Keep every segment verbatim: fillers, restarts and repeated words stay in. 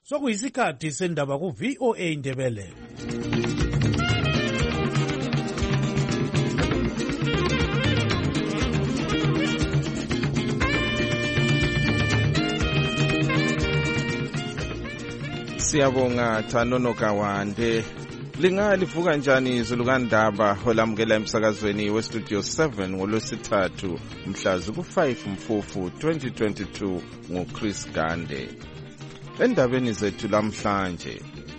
sokuyisikhathi sendaba ku V O A Ndebele. Siyabonga Thanono Kawande. Lingalivuka njani izulu kaNdaba olamukela emsakazweni we Studio seven ngolwesithathu mhla ku five Mfumfu twenty twenty-two ngoChris Gande. Endabeni zethu lamhlanje,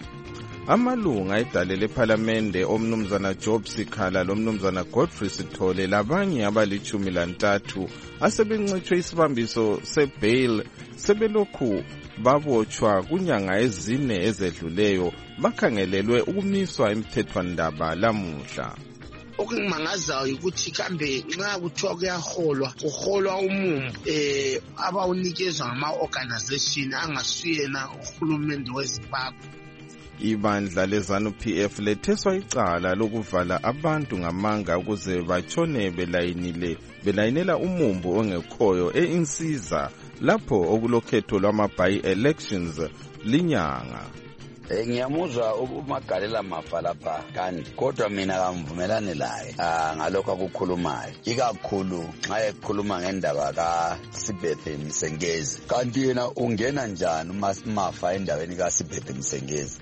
amalunga edale lePhalamende omnumzana Job Sikhala lomnumzana Godfrey Sithole labanye abalichumi lantathu asebencitshwe isibambiso sebail sebelokhu babotshwa kunyanga ezine ezedluleyo bakhangelelwe ukumiswa emthethwandaba lamuhla. Okungimangazayo ukuthi kambe nxa kuthiwa kuyaholwa kuholwa umumbu eh abawunikezwa ngama-organization angasuyena uhulumende weZimbabwe. Ibandla leZANU P F letheswa icala lokuvala abantu ngamanga ukuze bachone belayinile belayinela umumbu ongekhoyo eInsiza lapho okulokhetho lwama-by-elections linyanga. Eh ngiyamuzwa uMagalela Mafa lapha kanti kodwa mina kamvumelane laye ah ngalokho akukhulumayo ikakhulu nxa ekhuluma ngendaba kaSibethe Msengezi kanti yena ungena njani uMafa endaweni kaSibethe Msengezi.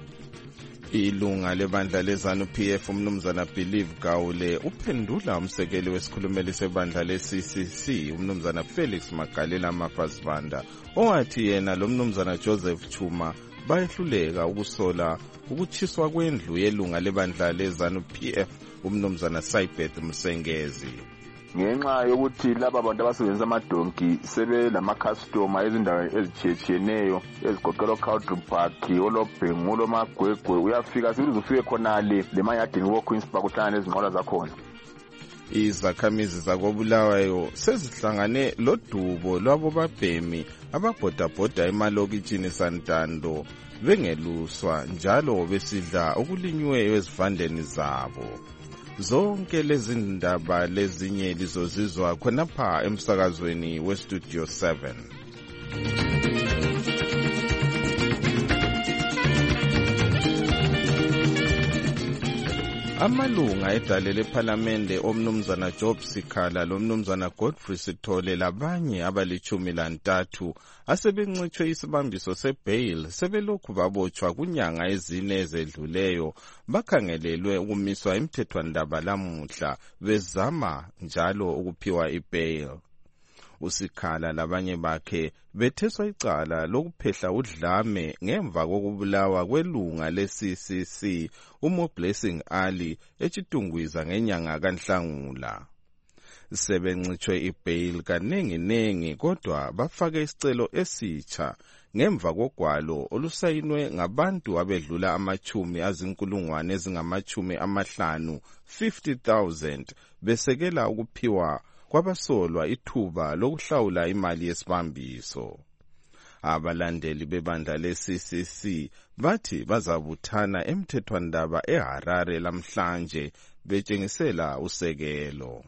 Ilunga lebandla leZANU P F umnumzana Believe Gawule uphendula umsekeli wesikhulumeli sebandla le-C C C umnumzana Felix Magalela Mafasibanda owathi yena lomnumzana Joseph Chuma bayehluleka ukusola ukuchiswa kwendlu yelunga lebandla leZANU P F umnumzana Sibethe Msengezi. Ngenxa yokuthi laba bantu abasebenzisa amadonki sebe lama-customer ezindaweni ezitshiyetshiyeneyo ezigoqela Country Park, olobhengu, olomagwegwe, uyafika sibiza ufike khonale lemayadini wo-Queen's Park uhlangane nezinqola zakhona. Izakhamizi zakoBulawayo sezihlangane lodubo lwabo babhemi ababhodabhoda emalokitshini Santando bengeluswa njalo besidla okulinyweyo ezivandeni zabo. Zonke lezi ndaba lezinye lizozizwa khonapha emsakazweni we Studio seven. Amalunga edale lePhalamende omnumzana Job Sikhala lomnumzana Godfrey Sithole labanye abalichumi lantathu asebencitshwe isibambiso sebail sebelokhu babotshwa kunyanga ezine ezedluleyo bakhangelelwe ukumiswa emthethwandaba lamuhla bezama njalo ukuphiwa ibail. Usikhala labanye bakhe betheswa icala lokuphehla udlame ngemva kokubulawa kwelunga le-C C C uMo Blessing Ali eChitungwiza ngenyanga kaNhlangula. Sebencitshwe ibail kanenginengi kodwa bafake isicelo esitsha ngemva kogwalo olusayinwe ngabantu abedlula amachumi azinkulungwane ezingamachumi amahlanu fifty thousand besekela ukuphiwa kwabasolwa ithuba lokuhlawula imali yesibambiso. Abalandeli bebandla le-C C C bathi bazabuthana emthethwandaba eHarare lamhlanje betshengisela usekelo.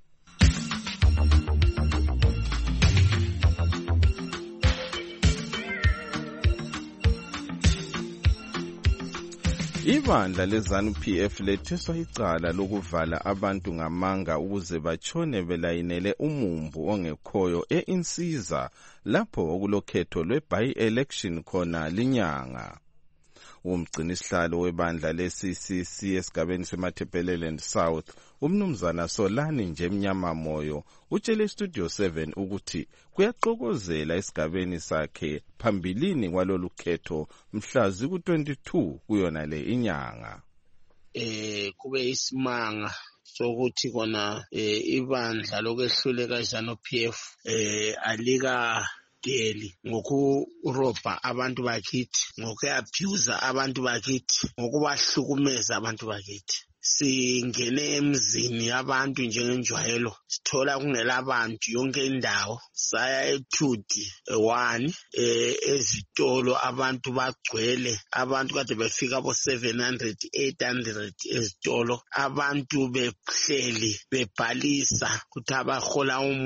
Ibandla leZANU P F letheswa icala lokuvala abantu ngamanga ukuze bachone belayinele umumbu ongekhoyo eInsiza lapho okulokhetho lwe-by-election khona linyanga. Umgcinisihlalo webandla le-C C C esigabeni seMatabeleland South umnumzana Solani Njemnyama Moyo utshele Studio seven ukuthi kuyaxokozela esigabeni sakhe phambilini kwalolu khetho mhla ku twenty-two kuyona le inyanga. Eh kube isimanga sokuthi kona eh ibandla lokwehluleka iZANU P F eh alika deli ngokurobha abantu bakithi, ngokuabuse abantu bakithi, ngokubahlukumeza abantu bakithi. Singene emzini yabantu njengenjwayelo sithola kungelabantu yonke indawo, saya eThudi one eh ezitolo abantu bagcwele, abantu kade befika abo seven hundred eight hundred ezitolo, abantu behleli bebhalisa ukuthi abahola umumbu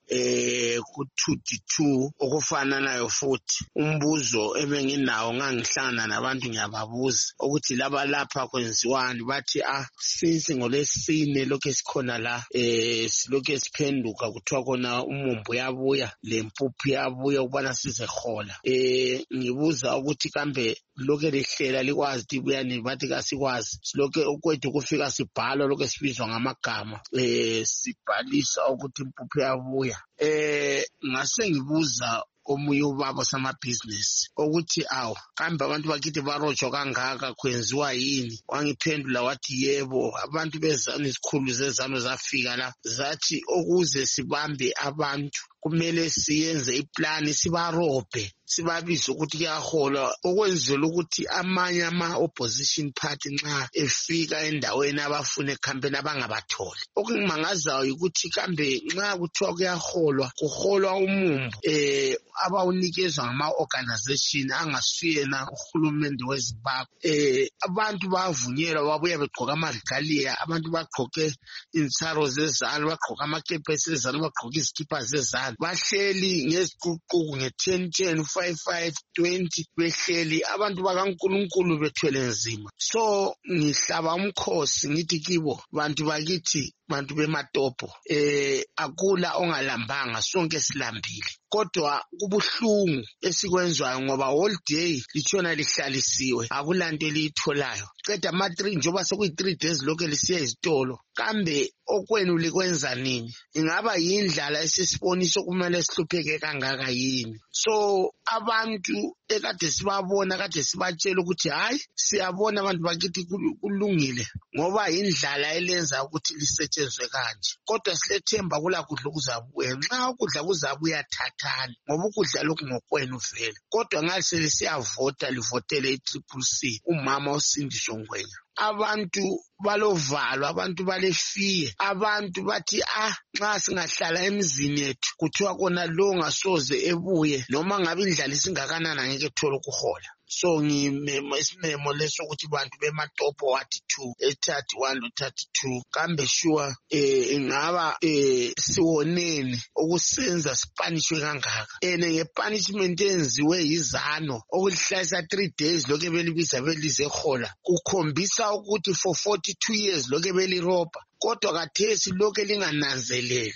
eh ku two D two okufananayo futhi umbuzo ebenginawo ngangihlangana nabantu ngiyababuza ukuthi laba lapha kwenziwani bathi ah since ngolesine lokho esikhona la eh silokho siphenduka kuthiwa kona umumbu yabuya lempuphu yabuya ukubana sizehola eh ngibuza ukuthi kambe lokho lehlela likwazi libuyani bathi kasikwazi silokho okwethu kufika sibhala lokho esibizwa ngamagama eh sibhalisa ukuthi impuphu yabuya eh ngase ngibuza omunye ubaba samabhizinisi ukuthi awu kambe abantu bakithi barojo kangaka kwenziwa yini wangiphendula wathi yebo abantu bezana izikhulu zezano zafika la zathi okuze sibambe abantu kumele siyenze iplan sibarobhe sibabiza ukuthi kuyahola okwenzela ukuthi amanye ama opposition party nxa efika endaweni abafuna ecampaign abangabatholi okungimangazayo ukuthi kambe nxa kuthiwa kuyaholwa kuholwa umumbu eh abawunikezwa ngama organization angasiyena uhulumende weZimbabwe eh abantu bavunyelwa babuye begqoka amaregalia abantu bagqoke insaro zezalo bagqoka amakepesi ezalo bagqoka izikipa zezalo bahleli ngeziququku nge ten ten five five twenty behleli abantu bakaNkulunkulu bethwele nzima so ngihlaba umkhosi ngithi kibo bantu bakithi bantu bematopo eh akula ongalambanga sonke silambile kodwa kubuhlungu esikwenzwayo ngoba all day litshona lihlalisiwe akulanto eliyitholayo qeda ama three njoba sekuyi three days lokho lisiya izitolo kambe okwenu likwenza nini ingaba yindlala esisiboniso kumele sihlupheke kangaka yini so abantu ekade sibabona kade sibatshela ukuthi hayi siyabona abantu bakithi kulungile ngoba indlala elenza ukuthi lisetshenzwe kanje kodwa silethemba kula kudla kuzabuya nxa ukudla kuzabuya thathani ngoba ukudla lokhu ngokwenu vele kodwa ngasele siyavota livotele i-triple C umama uSindiswa Ngwenya abantu balovalo abantu balefiye abantu bathi ah nxa singahlala emizini yethu kuthiwa kona lo ngasoze ebuye noma ngabe indlala isingakanana ngeke thola ukuhola so ngimemo isimemo leso ukuthi bantu bematopo wathi two ethathi one lo thathi two kambe sure eh ingaba eh siwonene ukusenza sipanishwe kangaka ene ngepunishment enziwe yizano okuhlahisa three days lokho belibiza belize hola kukhombisa ukuthi for forty-two years lokho beliropa kodwa kathesi lokho lingananzeleli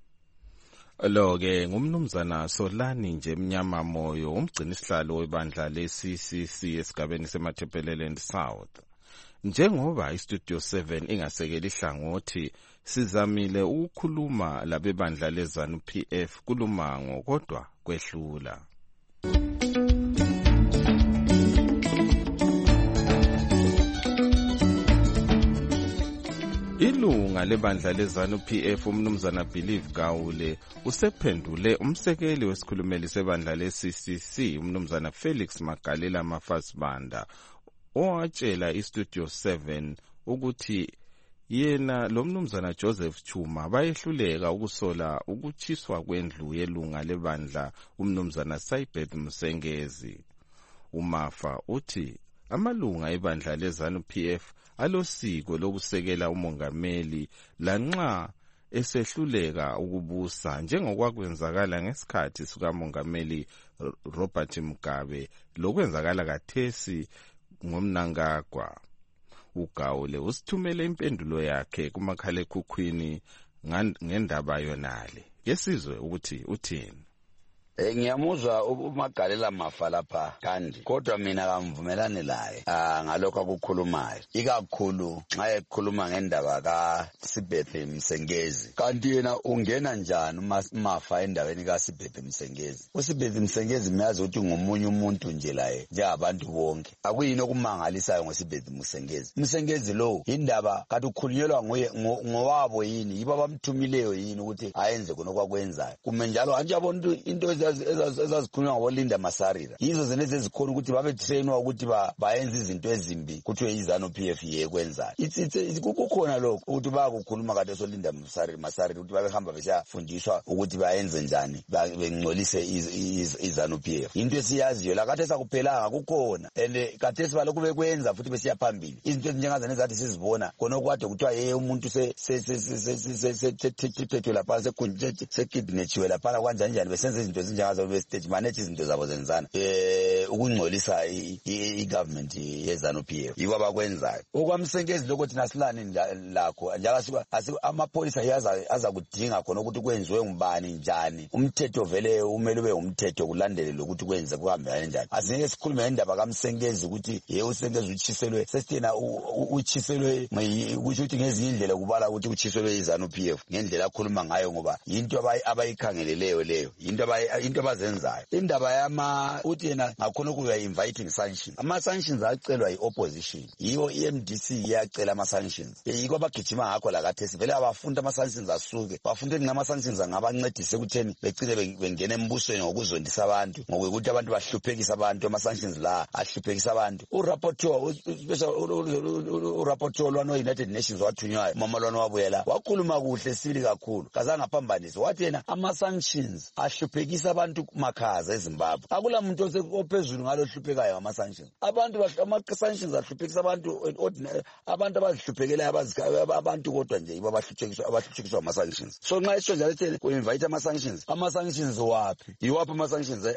lo ke ngumnumzana Solani nje Mnyama Moyo umgcini isihlalo webandla le-C C C esigabeni seMathebeleland South njengoba iStudio seven ingasekeli ihlangothi sizamile ukukhuluma labebandla leZANU P F kulumango kodwa kwehlula Ilunga lebandla leZANU P F umnumzana Believe Gawule usephendule umsekeli wesikhulumeli sebandla le-C C C umnumzana Felix Magalela Mafasibanda owatshela iStudio seven ukuthi yena lo mnumzana Joseph Chuma bayehluleka ukusola ukuchiswa kwendlu yelunga lebandla umnumzana Saibeth Msengezi uMafa uthi amalunga ebandla leZANU P F alosiko lokusekela umongameli lanxa esehluleka ukubusa njengokwakwenzakala ngesikhathi sikamongameli Robert Mugabe lokwenzakala kathesi ngomnangagwa uGawule usithumele impendulo yakhe kumakhalekhukhwini ngendaba yonale yesizwe ukuthi uthini Eh ngiyamuzwa uMagalela Mafa lapha kandi kodwa mina kamvumelane laye ah ngalokho akukhulumayo ikakhulu nxa ekhuluma ngendaba kaSibethe Msengezi kanti yena ungena njani uMafa endaweni kaSibethe Msengezi uSibethe Msengezi miyazi ukuthi ngomunye umuntu nje laye njengabantu bonke akuyini okumangalisayo ngoSibethe Msengezi Msengezi lo indaba kathi ukhulunyelwa nguye ngowabo yini yibo abamthumileyo yini ukuthi ayenze konke kwakwenzayo kume njalo anje abantu into ezazikhulunywa ngolinda Masarira yizo zenezi ezikhona ukuthi babe trainwa ukuthi bayenze izinto ezimbi kuthiwe iZANU-P F yekwenza kukhona lokho ukuthi bayakukhuluma kade solinda Masarira ukuthi babehamba besiyafundiswa ukuthi bayenze njani bengcolise iZANU-P F into esiyaziyo la kade sakuphelanga kukhona and kade sibalokhu bekwenza futhi besiya phambili izinto ezinjengazo nezathi sizibona khona okwade kuthiwa yeye umuntu se se se se se lapha sekidnechiwe lapha kanjani njani besenza izinto ezinjengazo be-stage manage izinto zabo zenzana eh ukungcolisa i-government yeZANU-P F yibo abakwenzayo okwamsenkezi lokho thina silani lakho njalo amapholisa yaza azakudinga khona ukuthi kwenziwe ngubani njani umthetho vele umele ube umthetho kulandele lokuthi kwenze kuhambe kanjani asingeke sikhulume ngendaba kaMsenkezi ukuthi ye uSenkezi uchiselwe sesithena uchiselwe kusho ukuthi ngezinye indlela kubala ukuthi uchiselwe iZANU-P F ngendlela akhuluma ngayo ngoba into abayikhangeleleyo leyo into into abazenzayo indaba yama uthi yena ngakhona ukuya inviting sanctions ama sanctions acelwa iopposition yiyo I-M D C iyacela ama sanctions yiko abagijima ngakho la kade sivele abafunda ama sanctions asuke bafunda ngama sanctions angabancedise ukutheni becile bengena embusweni ngokuzondisa abantu ngokuthi abantu bahluphekisa abantu ama sanctions la ahluphekisa abantu urapporteur special urapporteur lwano United Nations wathunywayo mama lwano wabuyela wakhuluma kuhle sibili kakhulu kazange aphambanise wathi yena ama sanctions ahluphekisa abantu makhaza eZimbabwe akula muntu ophezulu ngalo hluphekayo ama sanctions abantu ama sanctions ahluphekisa abantu abantu abazihluphekela abantu kodwa nje iba bahluphekiswa abahluphekiswa ama sanctions so nxa isho njalo ethele ku invite ama sanctions ama sanctions wapi yiwaphi ama sanctions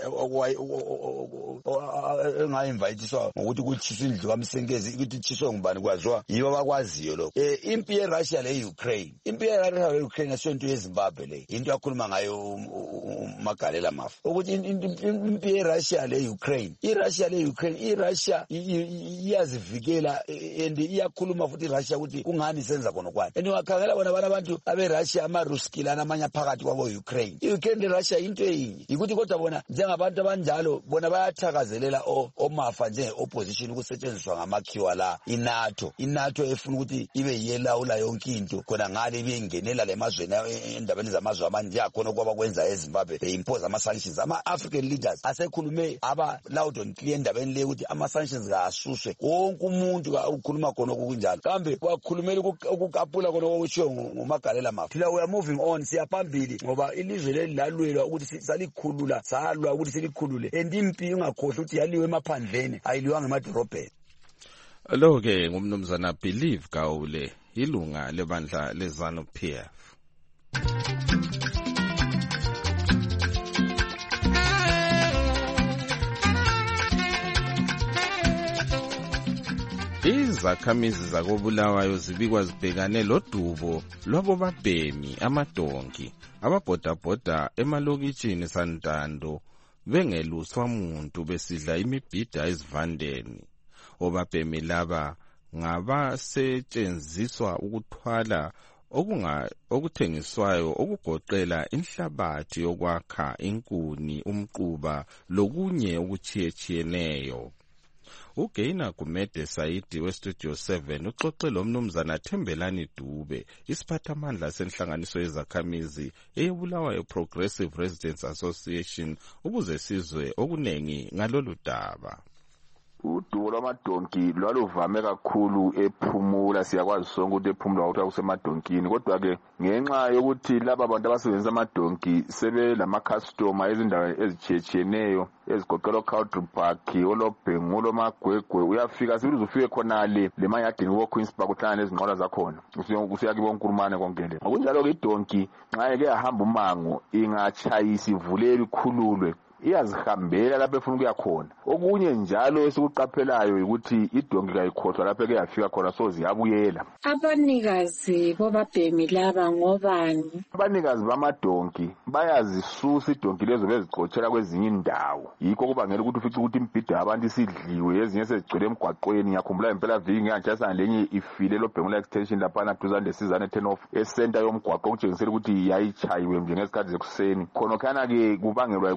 engainvitiswa ngokuthi kuchiswe indlu kaMsenkezi ukuthi ichiswe ngubani kwaziwa yibo bakwaziyo lokho eh impi yeRussia leUkraine impi yeRussia leUkraine asonto yeZimbabwe le into yakhuluma ngayo uMagalela Mafu ukuthi impi yeRussia leUkraine iRussia leUkraine iRussia iyazivikela and iyakhuluma futhi iRussia ukuthi kungani senza khona kwani and wakhangela bona abantu abeRussia amaruskila namanya phakathi kwabo Ukraine iUkraine leRussia into eyinye ukuthi kodwa bona njengabantu abanjalo bona bayathakazelela omafa nje opposition ukusetshenziswa ngamakhiwa la iNATO iNATO efuna ukuthi ibe yelawula yonke into khona ngale ibengenela lemazweni endabeni zamazwe amanje yakhona kwaba kwenza eZimbabwe beimpose ama sanctions ama African leaders asekhulume aba loud and clear endabeni le ukuthi ama sanctions kasuswe wonke umuntu ukhuluma khona okunjalo kambe kwakhulumela ukukapula khona okushiwo nguMagalela Mafu thina we are moving on siyaphambili ngoba ilizwe leli lalwelwa ukuthi salikhulula salwa ukuthi silikhulule endimpi ingakhohle ukuthi yaliwe emaphandleni ayiliwanga emadorobheni lo ke ngumnumzana Believe Gawule ilunga lebandla leZANU-P F Izakhamizi zakobulawayo zibikwa zibhekane lodubo lwabo babhemi amadonki ababhodabhoda emalokitshini Santando bengeluswa muntu besidla imibhida ezivandeni obabhemi laba ngabasetshenziswa ukuthwala okunga okuthengiswayo okugoqela inhlabathi yokwakha inkuni umquba lokunye okuchiyechiyeneyo uGaina Gumede Saidi weStudio seven uxoxe lo mnumzana Thembelani Dube isiphathamandla senhlanganiso yezakhamizi eyebulawayo Progressive Residents Association ukuze sizwe okunengi ngalolu daba udubo lwamadonki lwaluvame kakhulu ephumula siyakwazi sonke ukuthi ephumula ukuthi akusemadonkini kodwa ke ngenxa yokuthi laba bantu abasebenzisa amadonki sebe lama customer ezindaweni ezichiyechiyeneyo ezigoqela Country Park olobhengu olomagwegwe uyafika sibiza ufike khonale lemayadini wo Queens Park uhlangana nezinqola zakhona usiya kibo nkurumane konke le ngokunjalo ke idonki nxa eke yahamba umango ingachayisa ivulele ikhululwe iyazihambela lapho efuna ukuya khona okunye njalo esikuqaphelayo ukuthi idonki kayikhohlwa lapho eke yafika khona so ziyabuyela abanikazi bobabhemi laba ngobani abanikazi bamadonki bayazisusa idonki lezo bezigcotshela kwezinye indawo yikho kubangela ukuthi ufice ukuthi imbhida abantu isidliwe ezinye sezigcwele emgwaqweni ngiyakhumbula impela viki ngiyanjasa lenye ifile lobhengula extension lapha duzane lesizane ten off esenta yomgwaqo okutshengisela ukuthi yayichayiwe njengesikhathi zekuseni khona khana ke kubangelwa ukuthi bona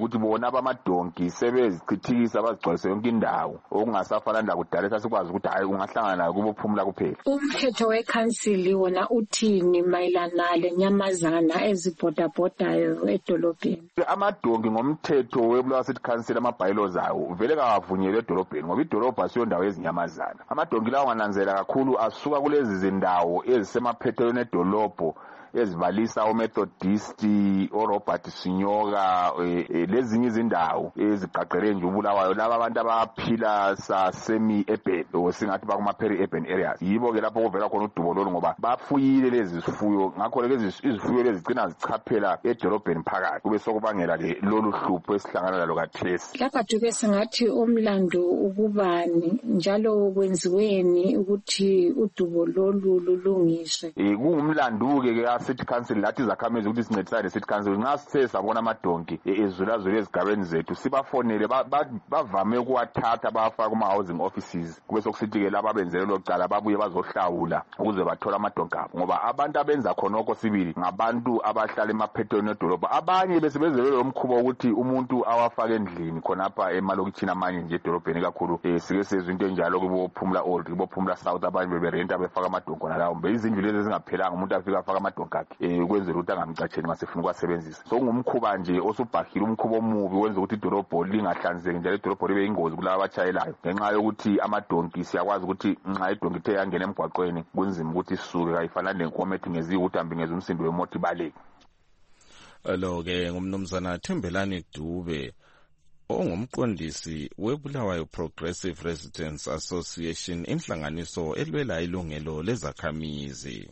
laba amadonki sebezichithikisa bazigcwalise yonke indawo okungasafana lakudala sasikwazi ukuthi hayi ungahlangana nayo kubophumula kuphela. Umthetho wekhansili wona uthini mayelana lenyamazana ezibhodabhodayo edolobheni? Amadonki ngomthetho weBulawayo City Council ama-bylaws awo vele kawavunyelwe edolobheni ngoba idolobha siyo ndawo yezinyamazana. Amadonki lawo ngananzela kakhulu asuka kulezi zindawo ezisemaphethelweni edolobho ezibalisa oMethodist, oRobert Sinyoka, lezinye izindawo ezigqagqele nje uBulawayo, laba abantu abaphila sa semi urban singathi bakuma peri urban areas. Yibo ke lapho kuvela khona udubo lolu ngoba bafuyile lezi zifuyo, ngakho lezi izifuyo lezi zigcina zichaphela edolobheni phakathi, kube sokubangela ke lolu hlupho esihlangana lalo kathesi. Lapha duke singathi umlando ukubani njalo kwenziweni ukuthi udubo lolu lulungiswe. Eh kungumlando ke ke City Council lathi zakhamizi ukuthi sincedisane City Council nxa sithe sabona amadonki ezulazula ezigabeni zethu sibafonele bavame ukuwathatha bafaka kuma housing offices kube sokusithi ke laba benzele lokuqala babuye bazohlawula ukuze bathola amadonki abo ngoba abantu abenza khonoko sibili ngabantu abahlala emaphethelweni edolobha. Abanye besebenzele lo mkhubo ukuthi umuntu awafake endlini khonapha emalokitshini amanye nje edolobheni kakhulu sike sezwe into enjalo kubophumula old kubophumula south abanye beberenta befaka amadonki nalawo mbe izindlu lezi ezingaphelanga umuntu afika afaka amadonki eh ukwenzela ukuthi angamcatsheni masefuna ukwasebenzisa. So ngumkhuba nje osubhahile umkhubo omubi wenza ukuthi idolobho lingahlanzeki njalo idolobho libe ingozi kulabo abatshayelayo ngenxa yokuthi amadonki siyakwazi ukuthi nxa idonki ithe yangena emgwaqweni kunzima ukuthi sisuke kayifana lenkomethu ngezi ukuthi ambi ngeze umsindo wemoto ibaleke. Lo ke ngumnumzana Thembelani Dube ongumqondisi weBulawayo Progressive Residents Association, inhlanganiso elwela ilungelo lezakhamizi.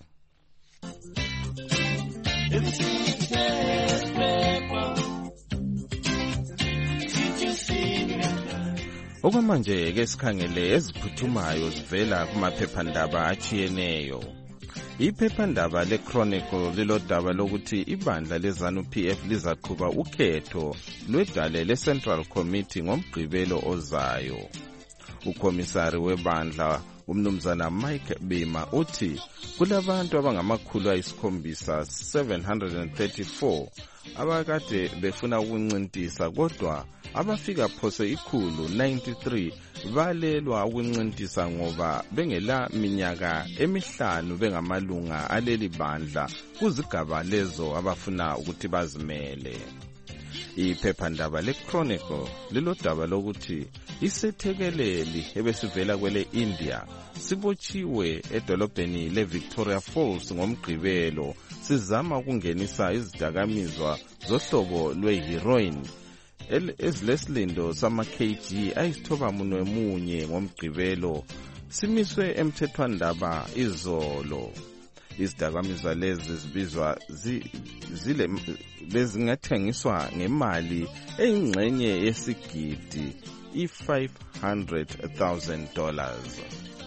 Okwamanje ke sikhangele eziphuthumayo zivela kumaphephandaba achiyeneyo. Iphephandaba leChronicle lilodaba lokuthi ibandla leZANU P F lizaqhuba ukhetho lwedale leCentral Committee ngomgqibelo ozayo. Ukomisari webandla umnumzana Mike Bima uthi kulabantu abangamakhulu ayisikhombisa seven hundred thirty-four abakade befuna ukuncintisa kodwa abafika phose ikhulu ninety-three balelwa ukuncintisa ngoba bengela minyaka emihlanu bengamalunga aleli bandla kuzigaba lezo abafuna ukuthi bazimele. Iphephandaba leChronicle lilodaba lokuthi isethekeleli ebesivela kwele India sibotshiwe edolobheni leVictoria Falls ngomgqibelo sizama ukungenisa izidakamizwa zohlobo lweheroin ezilesilindo sama-K G ayisithoba munwe munye ngomgqibelo simiswe emthethwandaba izolo. Izidakamizwa lezi zibizwa zile bezingathengiswa ngemali eyingxenye yesigidi i-five hundred thousand dollars.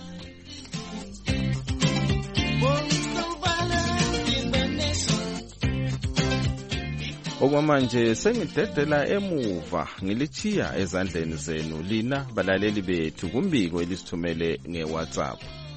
Okwamanje sengidedela emuva ngilichiya ezandleni zenu lina balaleli bethu kumbiko elisithumele ngeWhatsApp.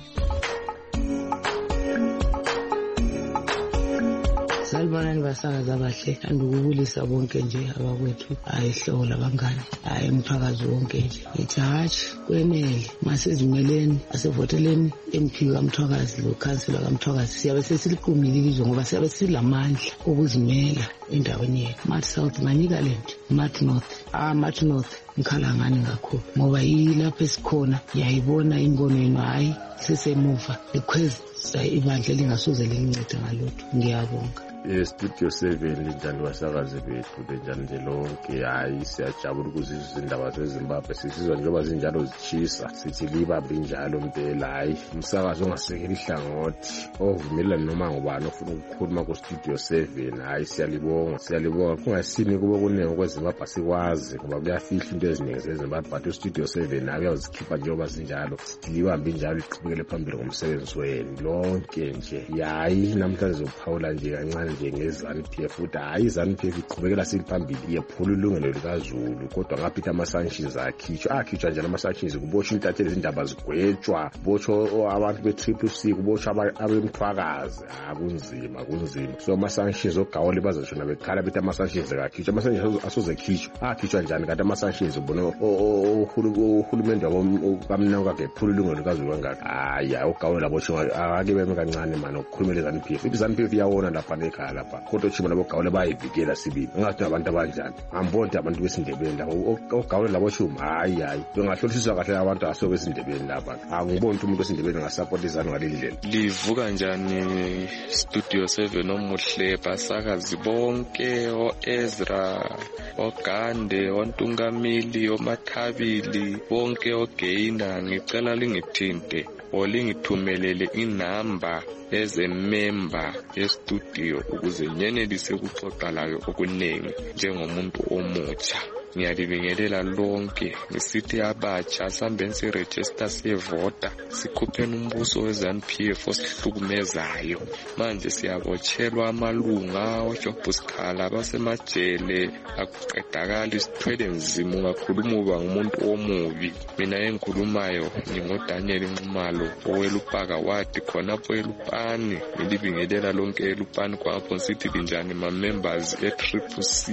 Salibonani basakazi abahle, andukubulisa bonke nje abakwethu ayihlola bangani hayi umphakazi wonke nje ngithi hatshi kwenele masizimeleni asevoteleni M P kaMthwakazi lo councilor kaMthwakazi siyabe sesiliqumile ilizwe ngoba siyabe silamandla okuzimela endaweni yethu. Mat South nganika lento Mat North ah Mat North ngikhala ngani kakhulu ngoba yilapho esikhona yayibona imbono yenu hayi sesemuva likhweza ibandla lingasuze lincede ngalotho. Ngiyabonga. Studio seven linjani basakazi bethu lenjani nje lonke hayi siyajabula ukuzizwa izindaba zeZimbabwe sisizwa njengoba zinjalo zichisa sithi libambe njalo mpela hayi umsakazi ongasekela ihlangothi ovumelana noma ngubani ofuna ukukhuluma ku Studio seven hayi siyalibonga siyalibonga kungasini kube kunenge kweZimbabwe sikwazi ngoba kuyafihla into into eziningi zezimbabwe but ustudio seven akuyazikhipha njengoba zinjalo libambe njalo iqhubekele phambili ngomsebenzi wenu lonke nje yayi namhlanje zophawula nje kancane nje ngeZANU-P F ukuthi hayi iZANU-P F iqhubekela siliphambili yephula ilungelo likaZulu kodwa ngaphi ama-sanctions akhitshwa akhitshwa njalo ama-sanctions kuboshwa intatheli izindaba zigwetshwa kuboshwa abantu be-triple C kuboshwa abemthwakazi akunzima kunzima so ama-sanctions ogawole bazashona bekhala bethi ama-sanctions akakhitshwa ama-sanctions asozekhitshwa akhitshwa njani kanti ama-sanctions ubona uhulumende kamnako kakhe ephula ilungelo likaZulu kangaka hayi ogawole laboshwa ake beme kancane mani ukukhulumela iZANU-P F iZANU-P F iyawona lapha nekhaya lapha kodwa uchima labogawole bayivikela sibili ngathi abantu abanjani ambonde abantu besindebeni lapho ogawule laboshuma hayi hayi bengahlolisiswa kahle abantu aso besindebeni lapha angiboni umuntu besindebeni ngasupport iZANU ngaleli ndlela. Livuka njani Studio seven omuhle basakazi bonke oEzra oGande oNtungamili oMathabili bonke oGeina ngicela lingithinte olingithumelele inamba ezemember yestudio ukuze nyenelise ukuxoxa layo okuningi njengomuntu omutsha. Ngiyalibingelela lonke ngisithi abatsha sambeni siregister sevota sikhupheni umbuso weZANU-P F osihlukumezayo manje siyabotshelwa amalunga oJobhusikhala basemajele akuqedakala isithwele nzima ungakhuluma uba ngumuntu omubi. Mina engikhulumayo ngingoDaniel Nxumalo oweLupaka wathi khonapho eLupani ngilibingelela lonke eLupani kwapho sithi linjani ma members e-Triple C.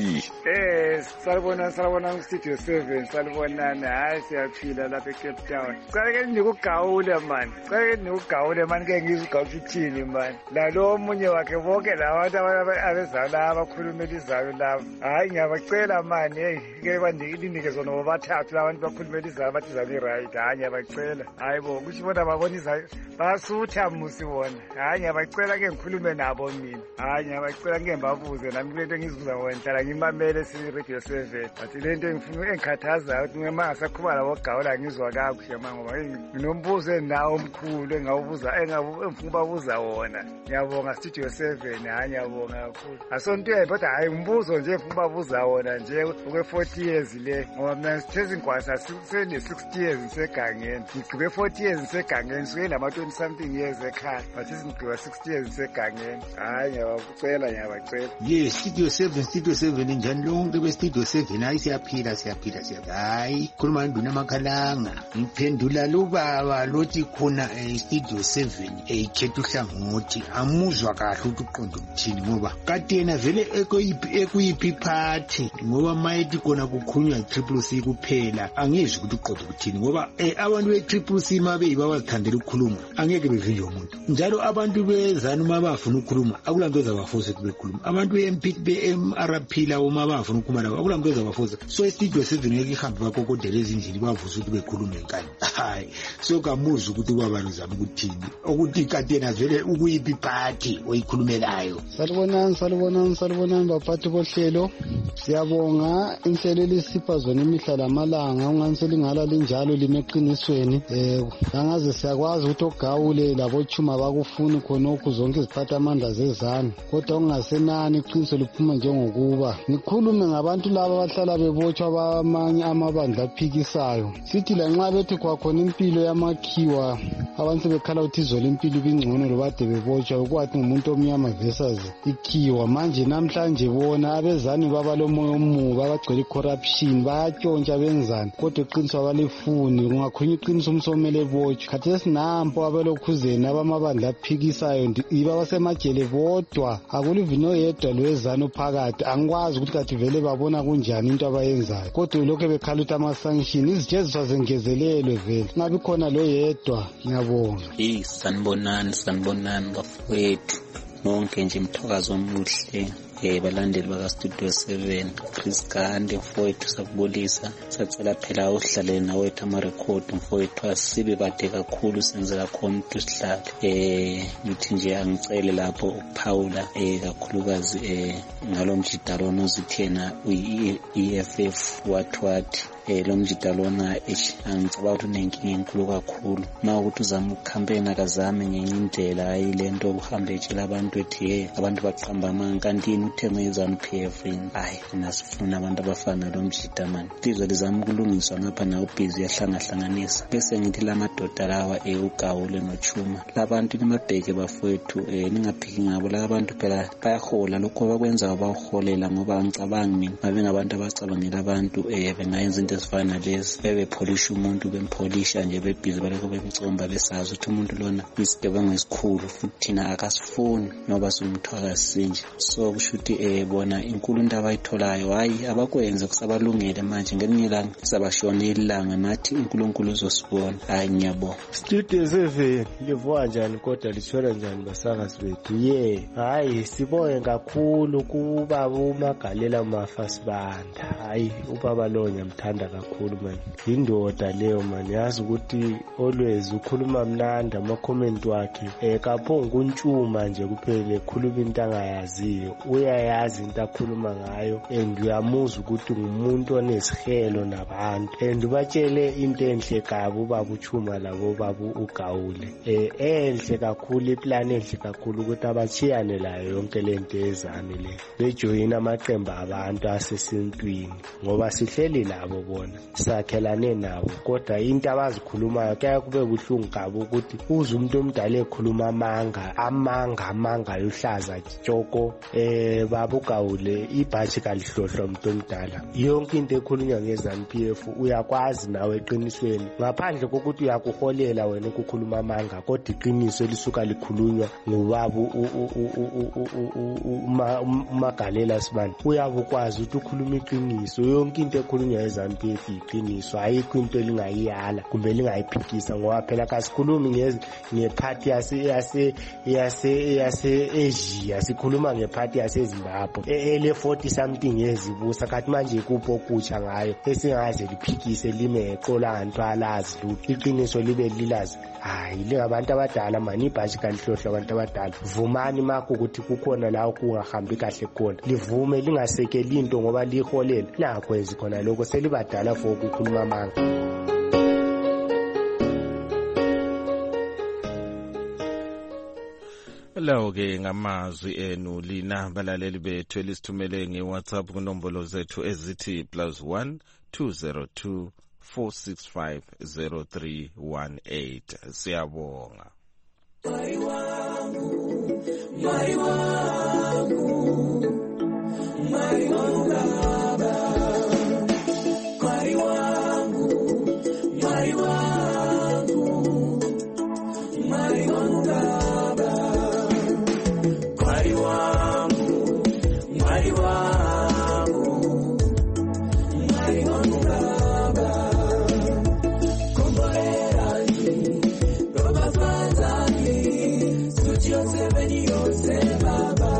Eh salibona salibona Studio seven salibonana hayi siyaphila lapha eCape Town. Cake nikugawule man. Cake nikugawule man ke ngizigawuthini man. La lo omunye wakhe bonke labantu abezala abakhulumela iZANU labo. Hayi ngiyabacela man hey ke bandinike zona bobathathu labantu bakhulumela iZANU bathi iZANU right. Hayi ngiyabacela. Hayi bo kuthi bona babona iZANU basutha musi wona. Hayi ngiyabacela ke ngikhulume nabo mina. Hayi ngiyabacela ngeke mbabuze nami lento engizibuza wona hlala ngimamele si Radio seven. Bathi lento engifuna engikhathaza ukuthi ngema ngasakhuluma labo gawula ngizwa kakuhle manje ngoba nginombuzo nawo omkhulu engawubuza engifuna babuza wona. Ngiyabonga Studio seven hayi ngiyabonga kakhulu. Asonto kodwa hayi umbuzo nje engifuna babuza wona nje okwe forty years le ngoba mina sithezi inkwasa sene sixty years ngisegangeni. Ngigqibe forty years ngisegangeni sike lama twenty something years ekhaya but ngigqiba sixty years ngisegangeni. Hayi ngiyabacela ngiyabacela. Yes Studio seven Studio seven njani lonke be Studio seven hayi siyaphila siyaphila siyaphila hayi khuluma nduna amakhalanga ngiphendula lobaba lothi khona Studio seven ekhetha uhlangothi amuzwa kahle ukuthi uqonda ukuthini ngoba katena vele ekuyiphi party ngoba mayithi kona kukhunywa iTriple C kuphela angizwi ukuthi uqonda ukuthini ngoba abantu beTriple C mabe babazithandela ukukhuluma angeke bevinje umuntu njalo abantu beZANU mabafuna ukukhuluma akulanto ezabaforce kubekhuluma abantu beM P beM R P lawo mabafuna ukukhuluma lawo akulanto ezabaforce so Studio seven ngeke ihambe bakokodela ezindlini bavuza ukuthi bekhulume enkani hayi so kamuzi ukuthi ubaba lozama ukuthini ukuthi katena vele ukuyiphi party oyikhulumelayo. Salibonani salibonani salibonani baphathi bohlelo siyabonga inhlelo lisipha zona imihla lamalanga unganisela ingala linjalo limeqinisweni eh angaze siyakwazi ukuthi ogawule labochuma bakufuni khonokho zonke iziphatha amandla zezanu kodwa ungasenani iqiniso liphuma njengokuba nikhulume ngabantu laba abahlala bebotshwa abamanye amabandla aphikisayo sithi lanxa bethi kwakhona impilo yamakhiwa abantu bekhala ukuthi izolo impilo ibingcono lobade bebotshwa ukwathi umuntu omnyama versus ikhiwa manje namhlanje bona abeZANU baba lomoya omubi abagcwele icorruption bayatshontsha benzani kodwa iqiniso abalifuni kungakhulunywa iqiniso umsomele botshwa khathi sinampo abelokhuzeni abamabandla aphikisayo iba basemajele bodwa akulivino yedwa lweZANU phakathi angikwazi ukuthi kathi vele babona kunjani into abayenzayo kodwa lokho bekhala ukuthi ama-sanction izijeziswa zengezelelwe vele ngabi khona lo yedwa. Ngiyabonga. Hey sanibonani sanibonani bafowethu nonke nje imthokazo omuhle eh balandeli baka Studio seven Chris Gande mfowethu sakubulisa sacela phela uhlale nawethu ama record mfowethu asibe bade kakhulu senzela khona ukuthi sihlale eh ngithi nje angicele lapho uPaula eh kakhulukazi eh ngalomjidalo nozithena uyi E F F what what eh lo mjida lona eish angicabanga ukuthi unenkinga enkulu kakhulu na ukuthi uzama ukucampaign akazame ngenye indlela ayilento ukuhamba etshela abantu ethi hey abantu baqhamba amanga kanti uthenge izanu P F hayi nasifuna abantu abafana lo mjida man lizo lizama ukulungiswa ngapha na ubhizi yahlangahlanganisa bese ngithi lamadoda lawa eugawule nochuma labantu nimabheke bafowethu eh ningaphiki ngabo labantu phela bayahola lokho bakwenza baholela ngoba ngicabanga mina babe ngabantu abacabangela abantu eh bengayenza into ezifana lezi bebe polish umuntu bempolisha nje bebhizi baloko bemcomba besazi ukuthi umuntu lona isigebengu esikhulu futhi thina akasifuni ngoba simthwala sinje so kushuthi eh bona inkulu into abayitholayo hayi abakwenze kusabalungele manje ngelinye ilanga sabashona ilanga nathi uNkulunkulu uzosibona hayi ngiyabonga Studio seven livuka njani kodwa lithwala njani basakazi bethu ye hayi sibonge kakhulu kuba uMagalela Mafasibanda hayi ubaba lo ngiyamthanda kakhulu man indoda leyo man yazi ukuthi always ukhuluma mnandi ama comment wakhe eh kaphonga untshuma nje kuphela ekhuluma into angayaziyo uyayazi into akhuluma ngayo and uyamuzwa ukuthi ngumuntu onesihelo nabantu and ubatshele into enhle kabi ubaba uChuma labo baba uGawule eh enhle kakhulu iplan enhle kakhulu ukuthi abachiyane layo yonke lento ezami le bejoyina amaqembu abantu asesintwini ngoba sihleli labo bona sakhelane nabo kodwa into abazikhulumayo kaya kube buhlungu kabi ukuthi uze umuntu omdala ekhuluma amanga amanga amanga yohlaza tshoko eh baba uGawule ibhaji kalihlohlo umuntu omdala yonke into ekhulunywa ngezanu P F uyakwazi nawe eqinisweni ngaphandle kokuthi uyakuholela wena ukukhuluma amanga kodwa iqiniso lisuka likhulunywa ngobaba uMagalela Sibanda uyabukwazi ukuthi ukhuluma iqiniso yonke into ekhulunywa ngezanu P F iqiniso ayikho into elingayiyala kumbe lingayiphikisa ngoba phela kasikhulumi ngezi ngeparty yase yase yase yase Asia sikhuluma ngeparty yase Zimbabwe ele forty something yezibusa kathi manje kupho kutsha ngayo esingaze liphikise lime eqola abantu alazi lutho iqiniso libe lilazi hayi lingabantu abadala mani ibhaji kalihlohlo abantu abadala vumani makho ukuthi kukhona la kungahambi kahle khona livume lingasekeli into ngoba liholela nakwenza khona lokho selibadala for ukukhuluma amanga lawo ke ngamazwi enu lina balaleli bethu elisithumele ngeWhatsApp kunombolo zethu ezithi plus one two zero two four six five zero three one eight siyabonga mai wangu mai wangu mai wangu baba mai wangu mai wangu mai wangu baba mai wangu mai wangu mai wangu baba komboerani roba fazani studio seven yose baba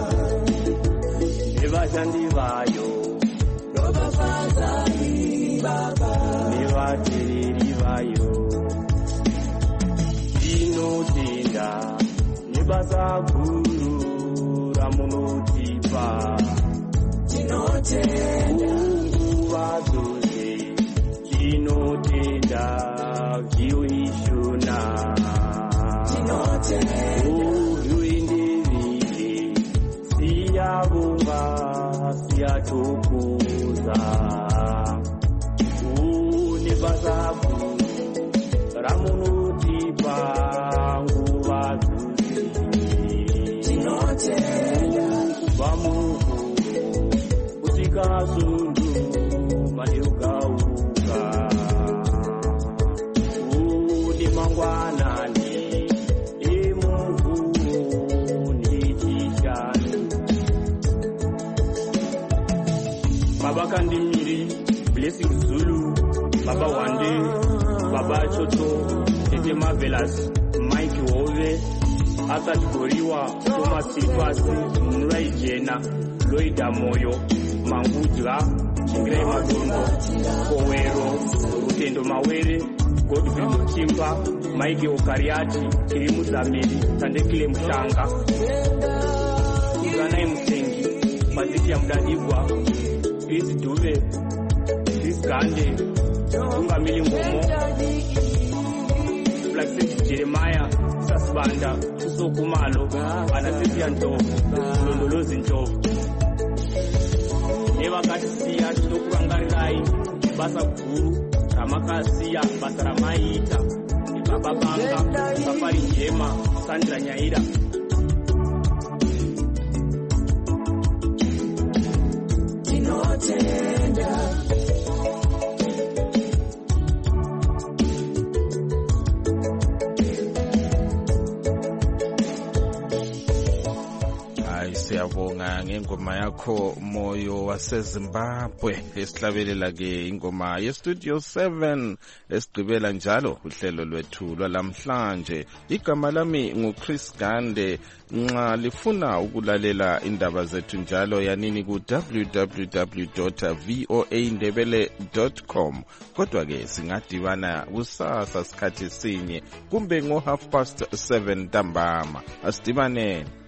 nevashandi vayo roba fazani baba nevateereri vayo tinotenda nebasa guru ramunotipa tinotenda nguva dzose tinotenda kiuishuna tinotenda uruindivile siyavonga siyatukuza unebasa guru ramunotipa nguva dzose tinotenda vamuku kusika sundu maniugauka uni mangwanani imungu nichishanu baba kandimiri Blessing Zulu baba Wande baba Choto Tete Marvelous Mike Wove Asad Goriwa Thomas Silvasi Mrai Jena Loida Moyo Mangudra Chingre Madondo Kowero Rutendo Mawere Godfrey Muchimba Mike Okariati Kirimu Zamili Tandekile Mshanga Ugana Msengi Maziti ya Mdadibwa Chris Dube Chris Gandhi ungamili ngomo like Jeremiah Sasbanda Sokumalo anasiya Ndlovu Londolozi Ndlovu nevakasiya tinokurangarai basa guru ramakasiya basa ramaita Baba Banga Safari Jema Sandra Nyaira tinotenda siyabonga ngengoma yakho Moyo waseZimbabwe. Esihlabelela ke ingoma ye Studio seven esigqibela njalo uhlelo lwethu lwalamhlanje. Igama lami nguChris Gande. Nxa lifuna ukulalela indaba zethu njalo yanini ku w w w dot voa ndebele dot com. Kodwa ke singadibana kusasa sikhathi sinye kumbe ngo half past seven ntambama. Asidibane.